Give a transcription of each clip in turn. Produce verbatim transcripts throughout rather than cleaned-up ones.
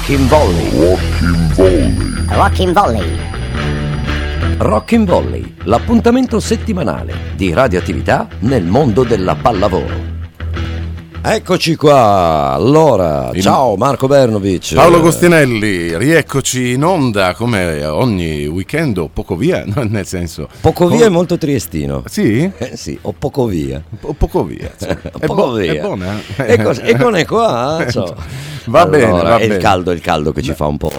Rockin' Volley. Rockin' Volley. Rockin' Volley. Rockin' Volley, l'appuntamento settimanale di radioattività nel mondo della pallavolo. Eccoci qua, allora, In... ciao Marco Bernovic. Paolo Agostinelli, rieccoci in onda come ogni weekend o poco via, no, nel senso... Poco via come... è molto triestino. Sì? Eh, sì, o poco via. O poco via. Sì. È poco po- via. È buona. E, cos- e con è qua, so. Va allora, bene, va è il bene. caldo, il caldo che ci fa un po'...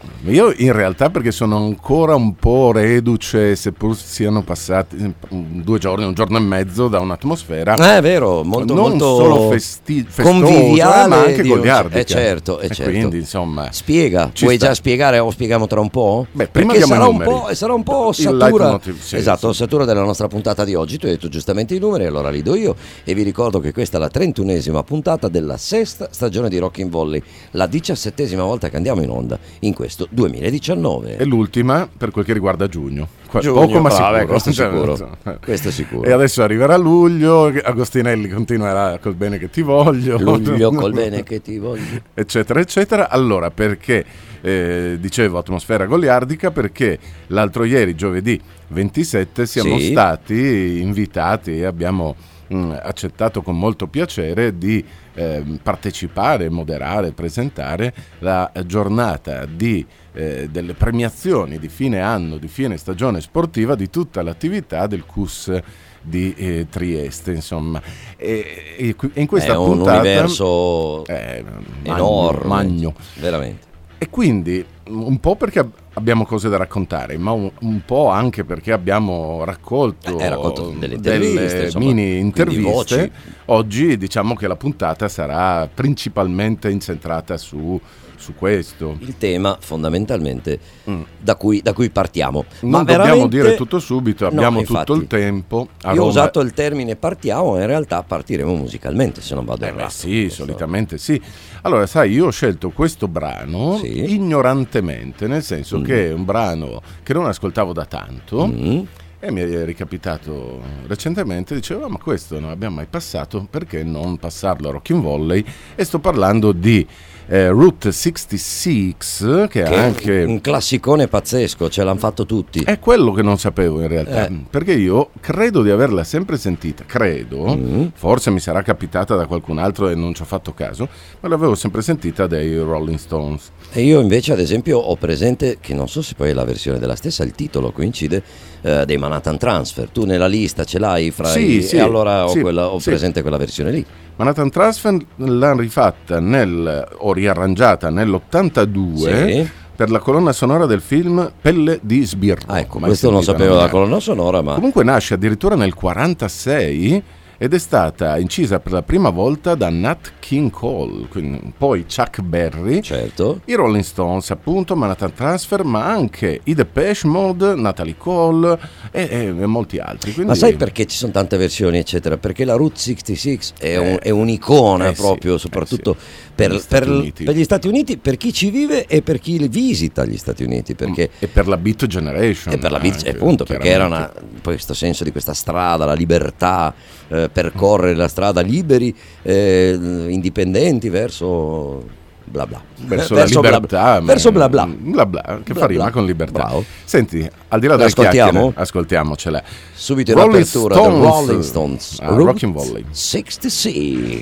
Io in realtà perché sono ancora un po' reduce, seppur siano passati due giorni, un giorno e mezzo da un'atmosfera. Eh, è vero, molto, non molto solo festi- festosa, conviviale, ma anche di- goliardica. Eh certo, eh E certo. quindi insomma... Spiega, ci vuoi sta. già spiegare o spieghiamo tra un po'? Beh, prima Perché diamo sarà i un, numeri. po', sarà un po' Il ossatura. leitmotiv, sì, Esatto, sì. ossatura della nostra puntata di oggi. Tu hai detto giustamente i numeri, allora li do io e vi ricordo che questa è la trentunesima puntata della sesta stagione di Rockin' Volley, la diciassettesima volta che andiamo in onda in questo duemiladiciannove. E l'ultima per quel che riguarda giugno. Qua- Giugno, Poco ma vabbè, sicuro. questo Cioè, sicuro. insomma. Questo sicuro. E adesso arriverà luglio, Agostinelli continuerà col bene che ti voglio. Luglio col bene che ti voglio. Eccetera, eccetera. Allora, perché, eh, dicevo, atmosfera goliardica, perché l'altro ieri, giovedì ventisette, siamo Sì. stati invitati e abbiamo mh, accettato con molto piacere di eh, partecipare, moderare, presentare la giornata di eh, delle premiazioni di fine anno, di fine stagione sportiva di tutta l'attività del C U S di eh, Trieste, insomma. E, e qui- e in questa È un puntata universo eh, magno, enorme, magno. veramente. E quindi un po' perché ab- abbiamo cose da raccontare, ma un, un po' anche perché abbiamo raccolto, Eh, raccolto delle interviste, delle insomma, mini quindi interviste. voci. Oggi diciamo che la puntata sarà principalmente incentrata su, su questo. Il tema fondamentalmente Mm. da, cui, da cui partiamo. Non Ma dobbiamo veramente- dire tutto subito, No, abbiamo infatti. tutto il tempo. A Io ho Roma- usato il termine partiamo, in realtà partiremo musicalmente, se non vado Eh beh, errato. sì, Questo- solitamente sì. Allora, sai, io ho scelto questo brano Sì. ignorantemente, nel senso Mm. che è un brano che non ascoltavo da tanto. Mm. E mi è ricapitato recentemente, dicevo, "Ah, ma questo non abbiamo mai passato, perché non passarlo a Rockin' Volley?" E sto parlando di eh, Route sessantasei, che, Che è è anche... un classicone pazzesco, ce l'hanno fatto tutti. È quello che non sapevo in realtà, Eh. perché io credo di averla sempre sentita, credo, Mm. forse mi sarà capitata da qualcun altro e non ci ho fatto caso, ma l'avevo sempre sentita dai Rolling Stones. E io invece ad esempio ho presente, che non so se poi è la versione della stessa, il titolo coincide, eh, dei Manhattan Transfer. Tu nella lista ce l'hai fra Sì, i... sì, e allora ho, sì, quella, ho sì. presente quella versione lì. Manhattan Transfer l'hanno rifatta nel, o riarrangiata nell'ottantadue Sì. per la colonna sonora del film Pelle di Sbirro. Ah, ecco, Mai questo non sentita sapevo la nominare. colonna sonora, ma... Comunque nasce addirittura nel quarantasei ed è stata incisa per la prima volta da Nat King Cole, quindi poi Chuck Berry, Certo. i Rolling Stones appunto, Manhattan Transfer, ma anche i Depeche Mode, Natalie Cole e, e- e molti altri. Quindi, Ma sai perché ci sono tante versioni, eccetera? Perché la Route sessantasei è, un- Eh, è un'icona eh sì, proprio, eh soprattutto sì. per, Gli per, Stati Uniti. per gli Stati Uniti, per chi ci vive e per chi li visita gli Stati Uniti. Perché e per la Beat Generation. E per la beat, anche, appunto, perché era chiaramente. una, poi questo senso di questa strada, la libertà, eh, percorrere la strada liberi, eh, indipendenti verso bla bla. Verso, Eh, la bla libertà, bla. ma- verso bla bla. bla bla, che Bla fa rima bla. con libertà. Bravo. Senti, al di là delle L'ascoltiamo? chiacchiere, ascoltiamocela. Subito in Rolling apertura The Stones. Rolling Stones, Ah, Route Rockin' Volley. sessantasei.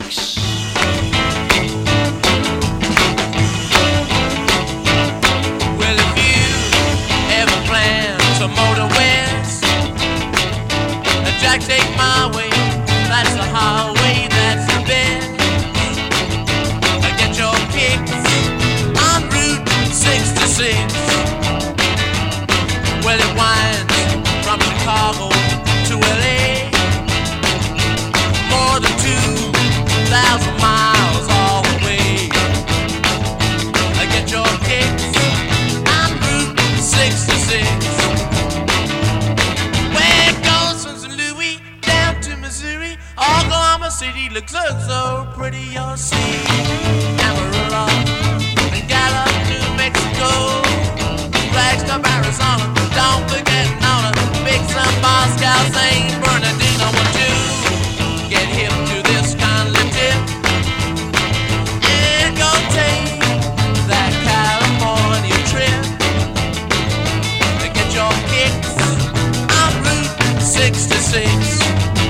Well, if you ever plan to motor west, Jack, take my way. That's the highway, that's the best. Get your kicks on Route sixty-six. Well, it winds from Chicago to L A. More than two thousand miles all the way. Get your kicks on Route sixty-six. Where it goes from Saint Louis down to Missouri. Oklahoma City looks so, so pretty, you'll see. Amarillo and Gallup, New Mexico. Flagstaff, Arizona. Don't forget Nona. Big Sun, Moscow, Saint Bernardino. Won't you get hip to this kind of tip? And go take that cat. sixty-six.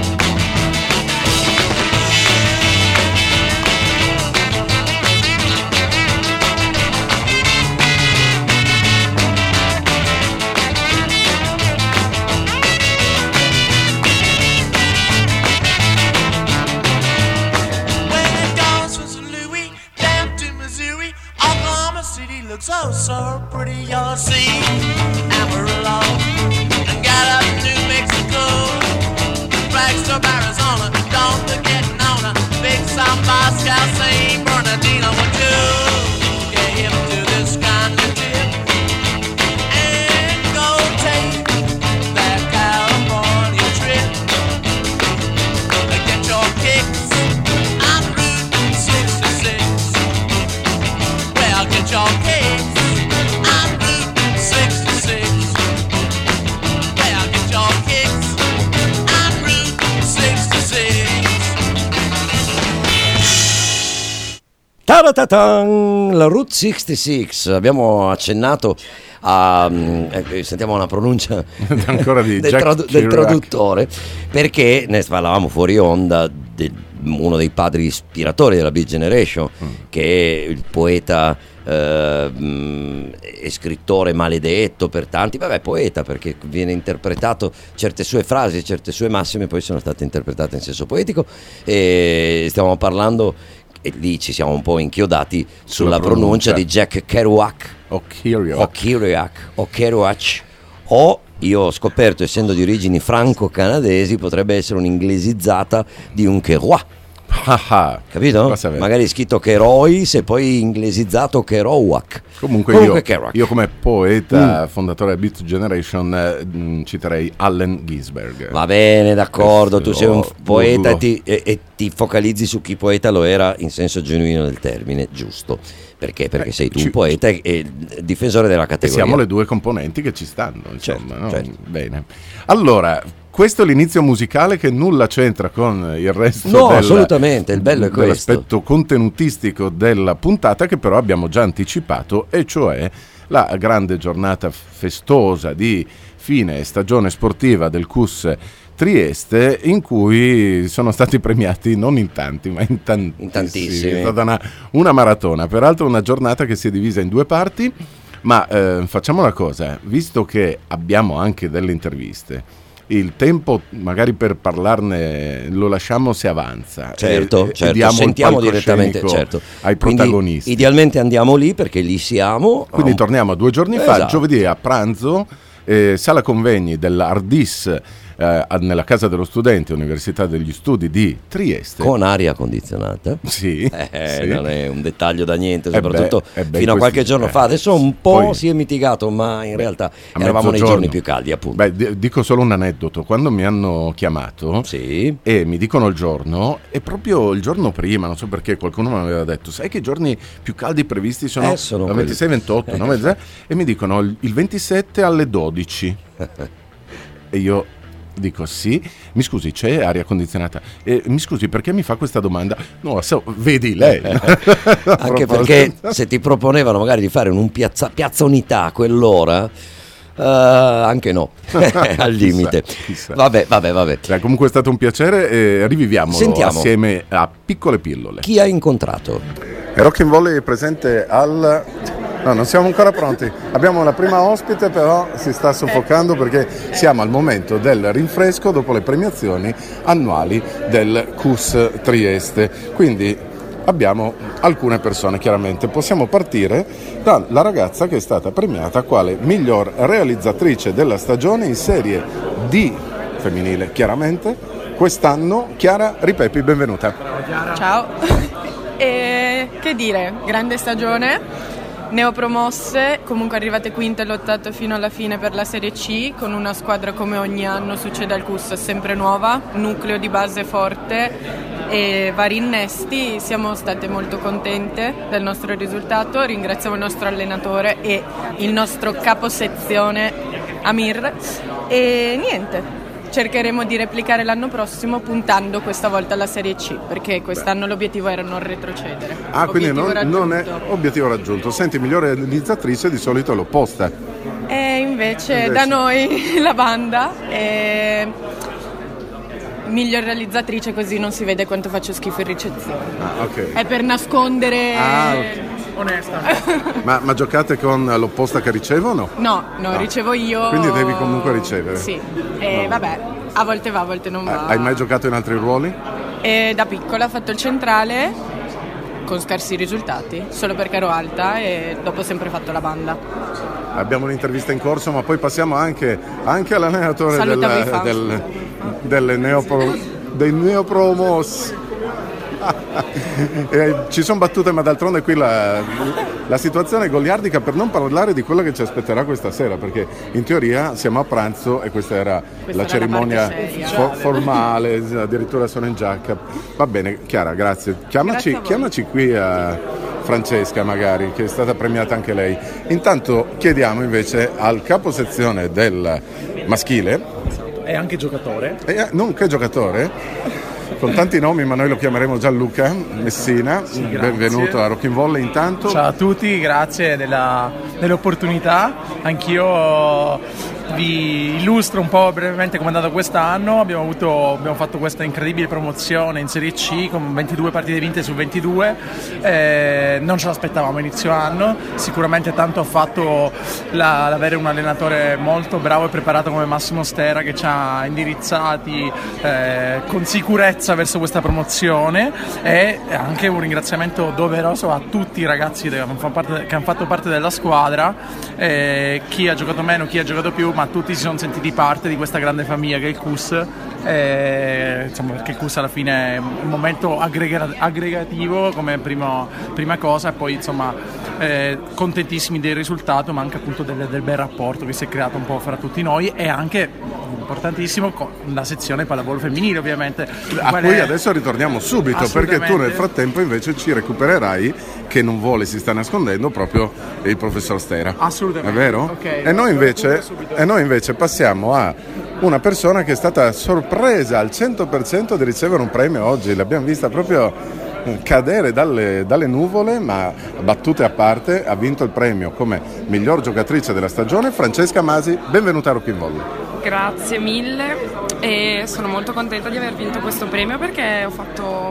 So, so pretty, you'll see Amarillo and got up New Mexico, Flagstaff, Arizona. Don't forget Nona, Big South Moscow, Saint Bernardino. Would you get him to this kind of tip and go take that California trip? Get your kicks on Route sixty-six. Well, get your kicks. Ta-da-ta-tan, la Route sessantasei, abbiamo accennato a eh, sentiamo una pronuncia ancora di del, Jack tradu- del traduttore, perché ne parlavamo fuori onda di uno dei padri ispiratori della Beat Generation, mm. che è il poeta eh, e scrittore maledetto per tanti, vabbè, poeta perché viene interpretato, certe sue frasi, certe sue massime poi sono state interpretate in senso poetico, e stiamo parlando, e lì ci siamo un po' inchiodati sulla, sulla pronuncia, pronuncia di Jack Kerouac o Kerouac o Kerouac o Kerouac o io ho scoperto, essendo di origini franco-canadesi, potrebbe essere un'inglesizzata di un Kerouac. Capito? Magari scritto Kerois e poi inglesizzato Kerouac. Comunque, Comunque io, io come poeta mm. fondatore della Beat Generation eh, citerei Allen Ginsberg. Va bene, d'accordo, tu sei un poeta e ti, e, e ti focalizzi su chi poeta lo era in senso genuino del termine, giusto? Perché? Perché eh, sei tu ci, un poeta e, e difensore della categoria. Siamo le due componenti che ci stanno, insomma. Certo, no? certo. Bene. Allora, questo è l'inizio musicale che nulla c'entra con il resto no, del, assolutamente, il bello è questo. Dell'aspetto contenutistico della puntata, che però abbiamo già anticipato, e cioè la grande giornata festosa di fine stagione sportiva del C U S Trieste, in cui sono stati premiati non in tanti ma in tantissimi, in tantissimi. È stata una, una maratona, peraltro una giornata che si è divisa in due parti, ma eh, facciamo una cosa, visto che abbiamo anche delle interviste, il tempo magari per parlarne lo lasciamo se avanza, certo, e, certo. E diamo sentiamo direttamente, certo. ai Quindi, protagonisti. Idealmente andiamo lì perché lì siamo. Quindi um... torniamo a due giorni esatto. fa, giovedì a pranzo, eh, sala convegni dell'Ardis, eh, nella Casa dello Studente, Università degli Studi di Trieste. Con aria condizionata. Sì, eh, sì. Non è un dettaglio da niente, soprattutto eh beh, eh beh, fino a qualche giorno eh. fa. Adesso un po' Poi, si è mitigato, ma in beh, realtà eravamo nei giorni più caldi, appunto. Beh, d- dico solo un aneddoto. Quando mi hanno chiamato sì. e mi dicono il giorno, e proprio il giorno prima, non so perché, qualcuno mi aveva detto, sai che i giorni più caldi previsti sono, eh, sono ventisei ventotto, no? E mi dicono il ventisette alle dodici. E io dico sì, mi scusi, c'è aria condizionata? Eh, mi scusi, perché mi fa questa domanda? No, so, vedi lei. Anche perché se ti proponevano magari di fare un piazza, piazza Unità a quell'ora, uh, anche no, al limite. Chissà, chissà. Vabbè, vabbè, vabbè. Cioè, comunque è stato un piacere e riviviamolo Sentiamo. Assieme a Piccole Pillole. Chi ha incontrato? Rock in Volley è presente al... No, non siamo ancora pronti. Abbiamo la prima ospite, però si sta soffocando perché siamo al momento del rinfresco dopo le premiazioni annuali del C U S Trieste. Quindi abbiamo alcune persone, chiaramente. Possiamo partire dalla ragazza che è stata premiata quale miglior realizzatrice della stagione in serie D femminile, chiaramente. Quest'anno Chiara Ripepi, benvenuta. Ciao. E che dire, grande stagione. Neopromosse, comunque arrivate quinte e lottate fino alla fine per la Serie C, con una squadra come ogni anno succede al C U S sempre nuova, nucleo di base forte e vari innesti. Siamo state molto contente del nostro risultato, ringraziamo il nostro allenatore e il nostro caposezione Amir e niente. Cercheremo di replicare l'anno prossimo puntando questa volta alla Serie C, perché quest'anno Beh. l'obiettivo era non retrocedere. Ah, obiettivo quindi non, non è obiettivo raggiunto. Senti, migliore realizzatrice di solito è l'opposta. E invece, Invece. da noi la banda è miglior realizzatrice, così non si vede quanto faccio schifo in ricezione. Ah, ok. È per nascondere... Ah, ok. Onesta. Ma, ma giocate con l'opposta che ricevono? No, no, No. ricevo io. Quindi devi comunque ricevere. Sì. E No. vabbè, a volte va, a volte non va. Hai mai giocato in altri ruoli? E da piccola ho fatto il centrale con scarsi risultati, solo perché ero alta, e dopo ho sempre fatto la banda. Abbiamo un'intervista in corso, ma poi passiamo anche, anche all'allenatore Salutiamo i del, fan. del, delle neopro, dei neopromos. Eh, ci sono battute, ma d'altronde qui la, la situazione è goliardica, per non parlare di quello che ci aspetterà questa sera, perché in teoria siamo a pranzo e questa era Questa la era cerimonia la parte seria. fo- formale, addirittura sono in giacca. Va bene, Chiara, grazie. Chiamaci, Grazie a voi. chiamaci qui a Francesca, magari, che è stata premiata anche lei. Intanto chiediamo invece al caposezione del maschile, È anche giocatore. eh, non che giocatore, con tanti nomi, ma noi lo chiameremo Gianluca Messina. Benvenuto a Rockin' Volley intanto. Ciao a tutti, grazie della- dell'opportunità. Anch'io vi illustro un po' brevemente come è andato quest'anno. Abbiamo, avuto, abbiamo fatto questa incredibile promozione in Serie C con ventidue partite vinte su ventidue. Eh, non ce l'aspettavamo inizio anno. Sicuramente tanto ha fatto la- l'avere un allenatore molto bravo e preparato come Massimo Stera, che ci ha indirizzati eh, con sicurezza verso questa promozione, e anche un ringraziamento doveroso a tutti i ragazzi che hanno fatto parte, che hanno fatto parte della squadra, eh, chi ha giocato meno, chi ha giocato più, ma tutti si sono sentiti parte di questa grande famiglia che è il C U S, eh, insomma, perché il C U S alla fine è un momento aggrega- aggregativo come primo- prima cosa, e poi insomma eh, contentissimi del risultato, ma anche appunto del, del bel rapporto che si è creato un po' fra tutti noi, e anche importantissimo con la sezione pallavolo femminile, ovviamente, A Qual cui è- adesso ritorniamo subito, perché tu Assolutamente. nel frattempo invece ci recupererai, che non vuole, si sta nascondendo, proprio il professor Stera. Assolutamente. È vero? Ok, e, noi lo invece, recupero subito. e noi invece passiamo a una persona che è stata sorpresa al cento per cento di ricevere un premio oggi. L'abbiamo vista proprio eh, cadere dalle, dalle nuvole, ma battute a parte, ha vinto il premio come miglior giocatrice della stagione. Francesca Masi, benvenuta a Rockin' Volley. Grazie mille, e sono molto contenta di aver vinto questo premio perché ho fatto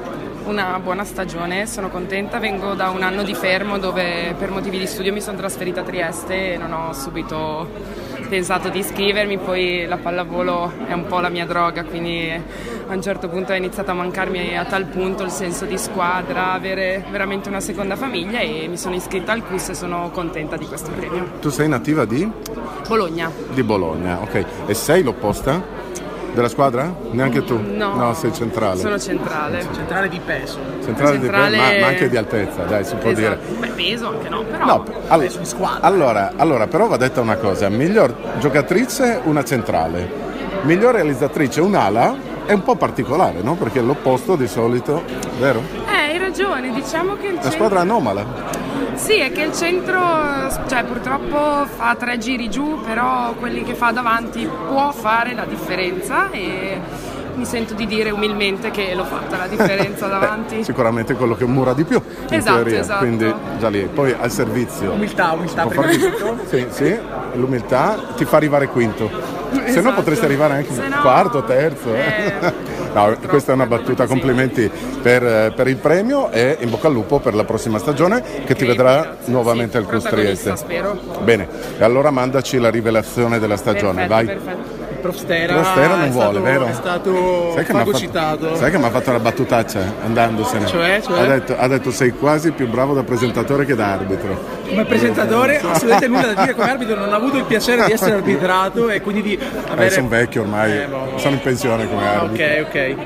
una buona stagione, sono contenta. Vengo da un anno di fermo dove per motivi di studio mi sono trasferita a Trieste e non ho subito pensato di iscrivermi, poi la pallavolo è un po' la mia droga, quindi a un certo punto è iniziato a mancarmi a tal punto il senso di squadra, avere veramente una seconda famiglia, e mi sono iscritta al C U S e sono contenta di questo premio. Tu sei nativa di? Bologna. Di Bologna, ok. E sei l'opposta della squadra? Neanche tu? No, No, sei centrale. Sono centrale. centrale di peso. Centrale, centrale- Di, ma, ma anche di altezza, dai, si può Esatto. dire. Beh, peso anche no, però No, all- peso in squadra. allora, allora, però va detta una cosa, miglior giocatrice una centrale, miglior realizzatrice un'ala, è un po' particolare, no? Perché è l'opposto di solito, vero? Eh, hai ragione, diciamo che il La centro... squadra anomala. Sì, è che il centro, cioè purtroppo fa tre giri giù, però quelli che fa davanti può fare la differenza, e mi sento di dire umilmente che l'ho fatta la differenza davanti. Beh, sicuramente quello che mura di più, in Esatto, teoria, esatto. quindi già lì. Poi al servizio. Umiltà, umiltà Può prima far di di- tutto. Sì, sì, l'umiltà ti fa arrivare quinto. Se no Esatto. potresti arrivare anche Se no- quarto, terzo. eh. eh, No, purtroppo questa è una è molto battuta, così. complimenti per, per il premio, e in bocca al lupo per la prossima stagione che ti Ok, vedrà grazie. nuovamente Sì, al C U S protagonista, Trieste. spero. Bene, e allora mandaci la rivelazione della stagione, Perfetto, vai. perfetto. Il prof Stera, Lo Stera non è vuole, stato, vero? È stato Sai che mi ha fagocitato. fatto, sai che mi ha fatto una battutaccia andandosene? Cioè, cioè? Ha, detto, ha detto sei quasi più bravo da presentatore che da arbitro. Come presentatore assolutamente nulla da dire, come arbitro non ho avuto il piacere di essere arbitrato e quindi di avere... Eh, sono vecchio ormai, Eh, boh. sono in pensione come arbitro. Ok, ok.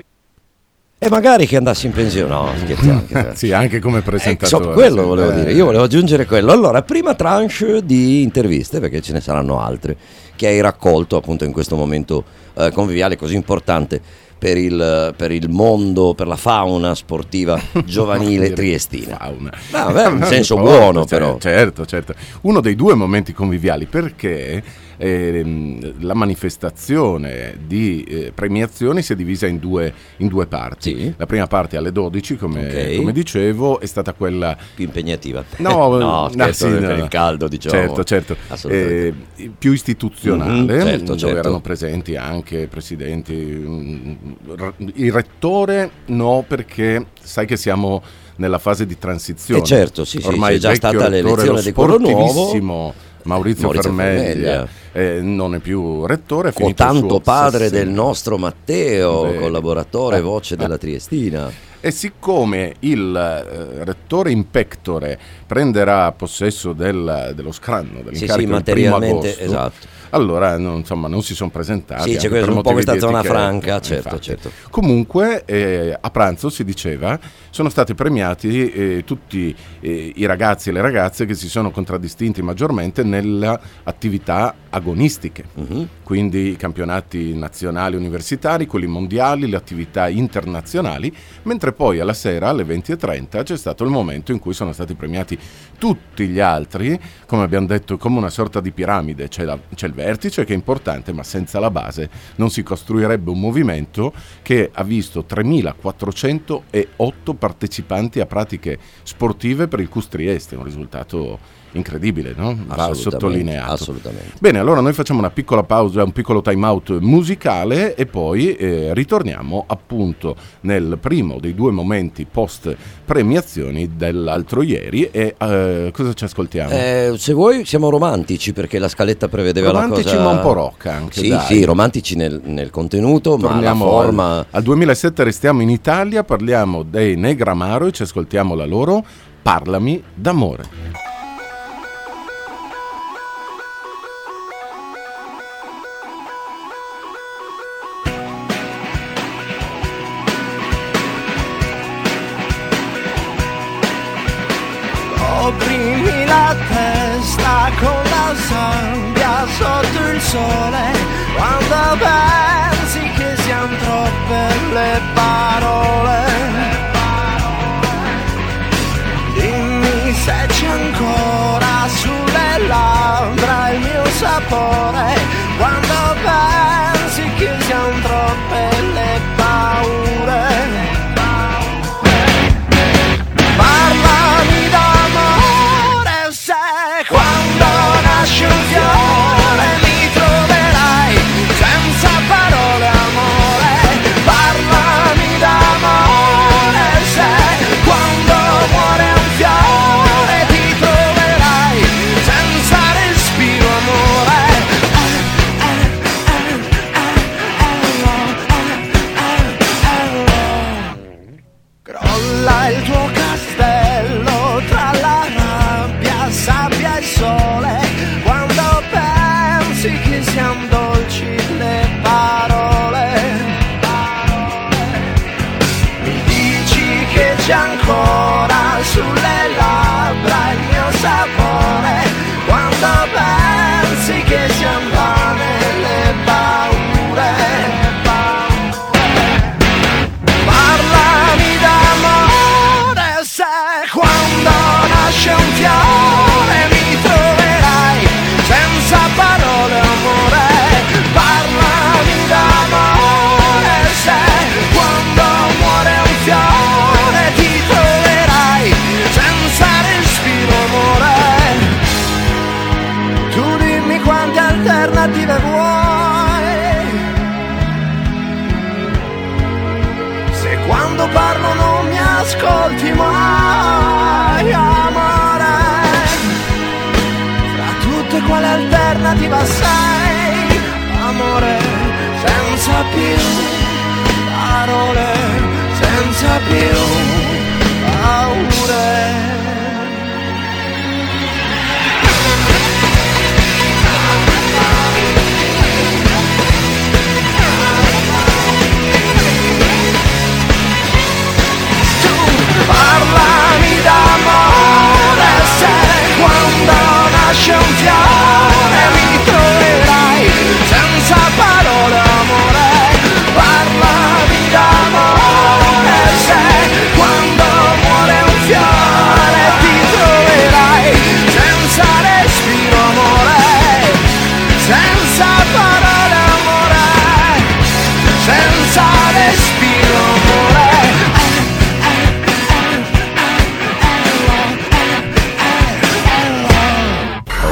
E magari che andassi in pensione, no, scherziamo. scherziamo. Sì, anche come Eh, presentatore. so- quello sì. volevo Eh. dire, io volevo aggiungere quello. Allora, prima tranche di interviste, perché ce ne saranno altre, che hai raccolto appunto in questo momento eh, conviviale così importante per il, per il mondo, per la fauna sportiva giovanile triestina. Fauna. No, beh, in senso Poi, buono, cioè, però. Certo, certo. Uno dei due momenti conviviali, perché ehm, la manifestazione di eh, premiazioni si è divisa in due, in due parti. Sì. La prima parte alle dodici, come, Ok. come dicevo, è stata quella Più impegnativa. No, no, scherzo, sì, per no. il caldo, diciamo. Certo, certo. Assolutamente. Eh, più istituzionale, Mhm, certo, dove certo. erano presenti anche presidenti. mm, r- Il rettore no, perché sai che siamo nella fase di transizione. Eh, certo, sì, sì, Ormai c'è già il vecchio stata rettore, l'elezione lo di quello nuovo. sportivissimo Maurizio, Maurizio Fermeglia, Fermeglia. eh, non è più rettore, è O finito il tanto suo padre sessennio. del nostro Matteo, Bene. collaboratore, Eh, voce eh. della Triestina. E siccome il eh, rettore in pectore prenderà possesso del- dello scranno Sì, dell'incarico sì, il primo materialmente, agosto, esatto. allora non, insomma, non si sono presentati. Sì, c'è anche questa- per un po' motivi questa di zona etichetta, franca, certo, infatti. certo. Comunque eh, a pranzo si diceva sono stati premiati eh, tutti eh, i ragazzi e le ragazze che si sono contraddistinti maggiormente nelle attività agonistiche, Mhm. quindi i campionati nazionali universitari, quelli mondiali, le attività internazionali, mentre poi alla sera alle venti e trenta c'è stato il momento in cui sono stati premiati tutti gli altri, come abbiamo detto, come una sorta di piramide. C'è, la- c'è il vertice che è importante, ma senza la base non si costruirebbe un movimento che ha visto tremilaquattrocentootto partecipanti a pratiche sportive per il C U S Trieste, un risultato incredibile, no? Va Assolutamente, sottolineato. assolutamente. Bene, allora noi facciamo una piccola pausa, un piccolo time out musicale e poi eh, ritorniamo appunto nel primo dei due momenti post premiazioni dell'altro ieri e eh, cosa ci ascoltiamo? Eh, se vuoi siamo romantici perché la scaletta prevedeva Romantici la cosa... ma un po' rock anche, Sì, dai. sì, romantici nel, nel contenuto, Torniamo ma la forma... al, al duemilasette, restiamo in Italia, parliamo dei Negramaro e ci ascoltiamo la loro Parlami d'amore. Opprimi la testa con la sabbia sotto il sole quando pensi che siano troppe le parole. Dimmi se c'è ancora sulle labbra il mio sapore quando pensi che siano troppe le paure. Parlami d'amore se quando nasce un fiore mi troverai senza parole amore. Parlami d'amore se quando muore un fiore ti troverai senza respiro amore. Crolla il tuo castello tra la rabbia, sabbia e sole quando pensi che siano dolci le parole. Mi dici che c'è ancora sulle labbra il mio sapore quando pensi che siano vane le paure. Parlami d'amore se quando nasce un fiore mi troverai senza parole amore. Parlami d'amore se quando muore un fiore ti troverai senza respiro amore. Tu dimmi quante alternative vuoi, se quando parlo non mi ascolti mai amore. Fra tutte quale alternativa sei amore, senza più parole, senza più paure. Parlami d'amore se quando nasce un fiore mi troverai senza parole amore.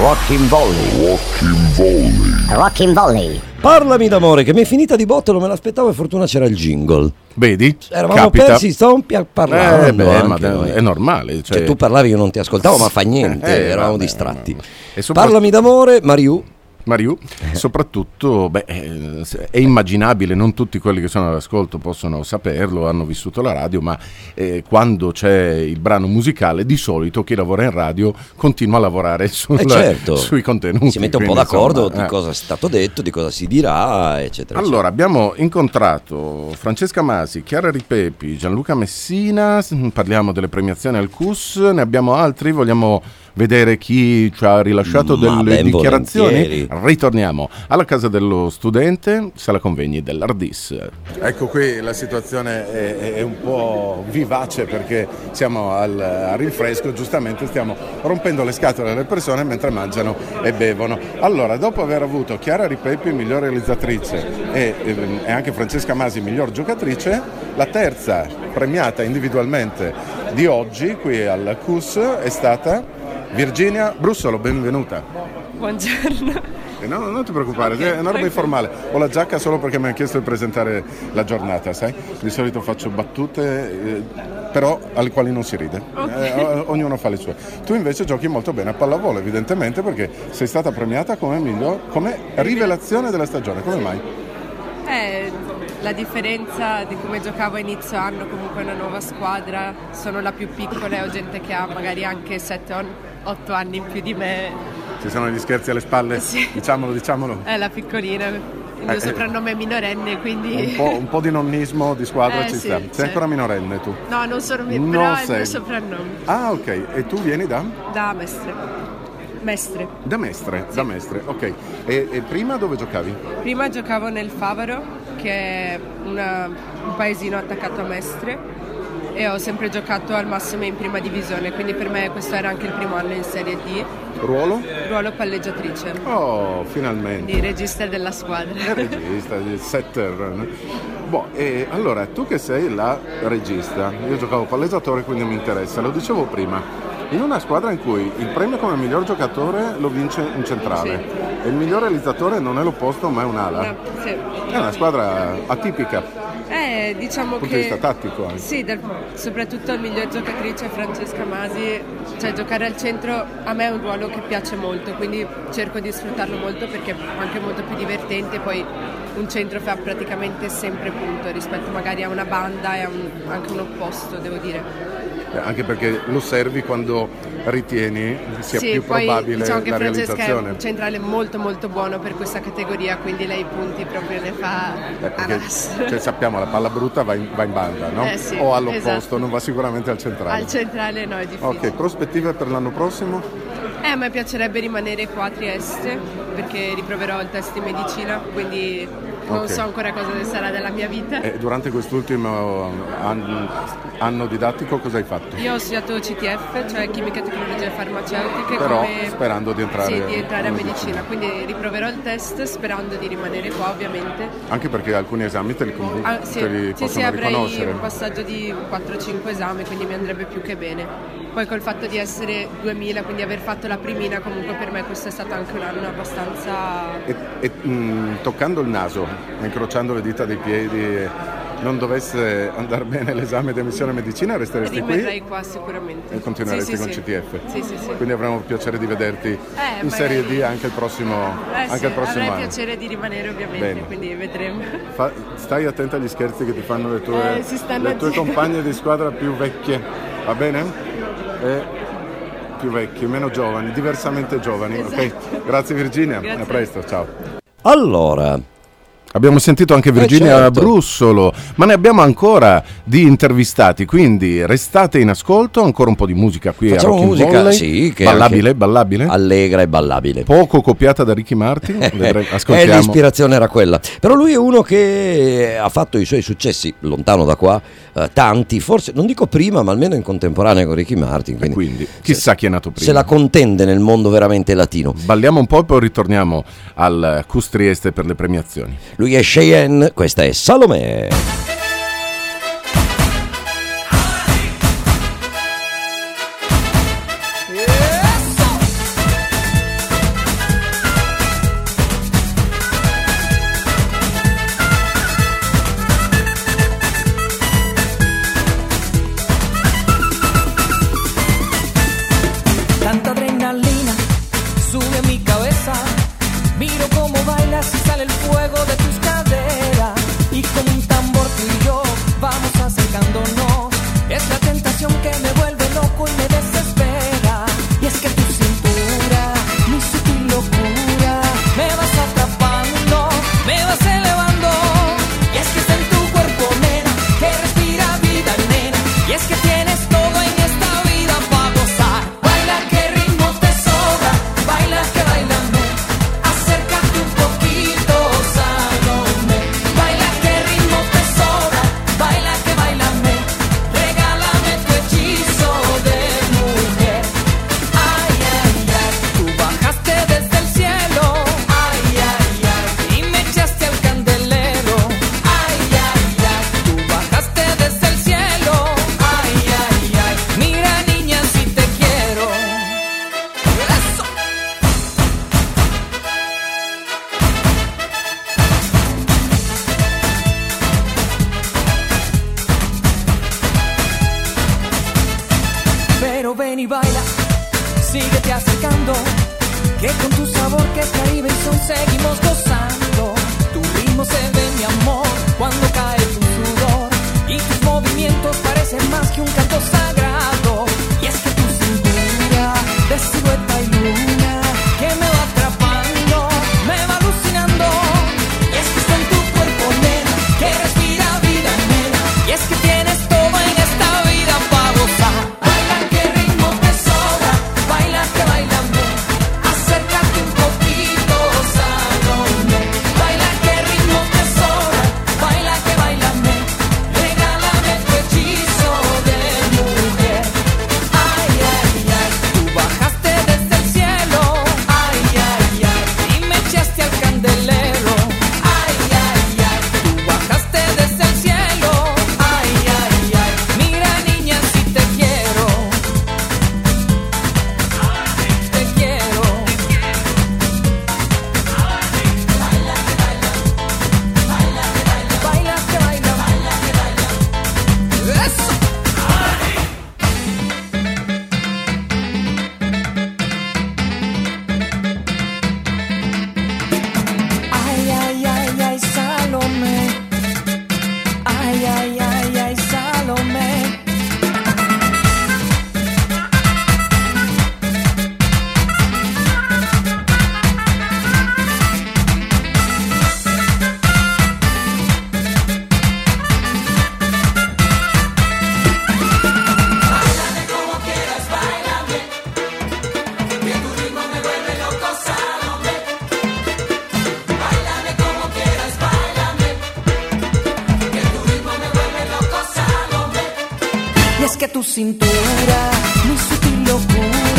Rockin' Volley. Rockin' Volley. Rockin' Volley. Parlami d'amore, che mi è finita di botto, non me l'aspettavo e fortuna c'era il jingle. Vedi? Eravamo Capita. persi, stavamo pi- parlando. Eh, beh, ma anche noi. è normale. Cioè... Cioè, tu parlavi, io non ti ascoltavo, ma fa niente, Eh, eravamo vabbè, distratti. vabbè. E sopra- Parlami d'amore, Mariù. Mariù, soprattutto beh, eh, è immaginabile, non tutti quelli che sono all'ascolto possono saperlo, hanno vissuto la radio, ma eh, quando c'è il brano musicale di solito chi lavora in radio continua a lavorare sul, Eh certo. sui contenuti. Si mette un po' quindi, d'accordo insomma, di eh. cosa è stato detto, di cosa si dirà, eccetera. Allora, abbiamo incontrato Francesca Masi, Chiara Ripepi, Gianluca Messina, parliamo delle premiazioni al C U S, ne abbiamo altri, vogliamo vedere chi ci ha rilasciato Ma delle ben dichiarazioni? volentieri. Ritorniamo alla casa dello studente, sala convegni dell'Ardis. Ecco, qui la situazione è, è un po' vivace perché siamo al, al rinfresco, giustamente stiamo rompendo le scatole alle persone mentre mangiano e bevono. Allora, dopo aver avuto Chiara Ripepi, miglior realizzatrice, e, e anche Francesca Masi, miglior giocatrice, la terza premiata individualmente di oggi qui al C U S è stata Virginia Brussolo. Benvenuta. Buongiorno. Eh, no, non ti preoccupare, è una roba informale. Ho la giacca solo perché mi hanno chiesto di presentare la giornata, sai? Di solito faccio battute, eh, però alle quali non si ride. Okay. Eh, ognuno fa le sue. Tu invece giochi molto bene a pallavolo, evidentemente, perché sei stata premiata come miglior, come rivelazione della stagione. Come mai? Eh, la differenza di come giocavo a inizio anno, comunque una nuova squadra, sono la più piccola e ho gente che ha magari anche sette otto anni in più di me. Ci sono gli scherzi alle spalle? Sì. Diciamolo, diciamolo. È la piccolina, il mio Eh, soprannome è minorenne, quindi... Un po', un po' di nonnismo di squadra Eh, ci sì, sta. Sei sì. ancora minorenne tu? No, non sono mia, Non però è il sei. mio soprannome. Ah, ok. E tu vieni da? Da Mestre. Mestre. Da Mestre, da Mestre, ok. E, e prima dove giocavi? Prima giocavo nel Favaro, che è una- un paesino attaccato a Mestre, e ho sempre giocato al massimo in prima divisione, quindi per me questo era anche il primo anno in Serie D. Ruolo? Ruolo palleggiatrice, Oh, finalmente. quindi regista della squadra. Il regista, il setter. no? Boh, e allora, tu che sei la regista, io giocavo palleggiatore, quindi mi interessa, lo dicevo prima. In una squadra in cui il premio come miglior giocatore lo vince un centrale e il miglior realizzatore non è l'opposto ma è un'ala. No, sì. È una squadra atipica Eh, diciamo dal punto che... di vista tattico anche. Sì, dal- soprattutto il miglior giocatrice Francesca Masi, cioè giocare al centro a me è un ruolo che piace molto, quindi cerco di sfruttarlo molto perché è anche molto più divertente, poi un centro fa praticamente sempre punto rispetto magari a una banda e a un- anche un opposto, devo dire. Eh, Anche perché lo servi quando ritieni sia Sì, più poi probabile diciamo che la Francesca è realizzazione. un centrale molto molto buono per questa categoria, quindi lei i punti proprio ne fa Eh, a perché, ras. cioè, sappiamo la palla brutta va in, va in banda, no? Eh, sì, o all'opposto, esatto. non va sicuramente al centrale. Al centrale no, è difficile. Ok, prospettive per l'anno prossimo? Eh, a me piacerebbe rimanere qua a Trieste perché riproverò il test in medicina, quindi non Ok. so ancora cosa ne sarà della mia vita. E durante quest'ultimo an- anno didattico cosa hai fatto? Io ho studiato C T F, cioè chimica, tecnologie e farmaceutiche, Però come... sperando di entrare sì, di entrare a in medicina, quindi riproverò il test sperando di rimanere qua ovviamente. Anche perché alcuni esami te li, conv- Ah, sì, te li sì, possono sì, avrei riconoscere. un passaggio di quattro cinque esami, quindi mi andrebbe più che bene. Poi col fatto di essere duemila, quindi aver fatto la primina, comunque per me questo è stato anche un anno abbastanza... E, e, mh, toccando il naso, incrociando le dita dei piedi, non dovesse andare bene l'esame di ammissione a medicina, resteresti Rimarrei qui qua sicuramente. e continueresti Sì, sì, con sì. C T F. Sì, sì, sì. Quindi avremo il piacere di vederti in magari- Serie D anche il prossimo, Eh anche sì, il prossimo avrei anno. piacere di rimanere ovviamente, Bene. quindi vedremo. Fa- stai attenta agli scherzi che ti fanno le tue, Eh, si stanno le tue girando. compagne di squadra più vecchie, va bene? E più vecchie, meno giovani, diversamente giovani, ok? Esatto. Grazie Virginia, Grazie. a presto, ciao. Allora, Abbiamo sentito anche Virginia Eh, certo. Brussolo, ma ne abbiamo ancora di intervistati, quindi restate in ascolto, ancora un po' di musica qui facciamo a Rockin' musica, Volley. sì, che è ballabile, anche ballabile, allegra e ballabile. poco copiata da Ricky Martin, vedremo- Eh, ascoltiamo. l'ispirazione era quella. Però lui è uno che ha fatto i suoi successi lontano da qua, eh, tanti, forse non dico prima, ma almeno in contemporanea con Ricky Martin. E Quindi, quindi chissà chi è nato prima. se la contende nel mondo veramente latino. Balliamo un po' e poi ritorniamo al C U S Trieste per le premiazioni. Lui è Cheyenne, questa è Salomè. síguete acercando, que con tu sabor que es Caribe y son seguimos gozando. Tu ritmo se ve, mi amor, cuando cae tu sudor, y tus movimientos parecen más que un canto sagrado. Y es que tu cintura de silueta y luna que me va atrapando, me va alucinando. Y es que está en tu cuerpo, nena, que respira vida, nena. Y es que tienes todo en esta vida para gozar. Baila, que ritmo te sobra, baila, que bailame, acércate un poquito, Salomé. Baila, que ritmo te sobra, baila, que bailame, regálame tu hechizo de mujer. Ay, ay, ay, tú bajaste desde el cielo. Ay, ay, ay, y me echaste al candelero. Ay, ay, ay, tú bajaste desde el cielo. Ay, ay, ay, mira niña si te quiero. Te quiero. Baila, que baila, baila, que baila, baila, que baila, baila, que baila. Eso. Ay, ay, ay, ay, Salomé. Ay, ay, ay, ay, Salomé. Báilame como quieras, báilame, que tu ritmo me vuelve loco, Salomé. Báilame como quieras, báilame, que tu ritmo me vuelve loco, Salomé. Y es que tu cintura, mi sutil locura,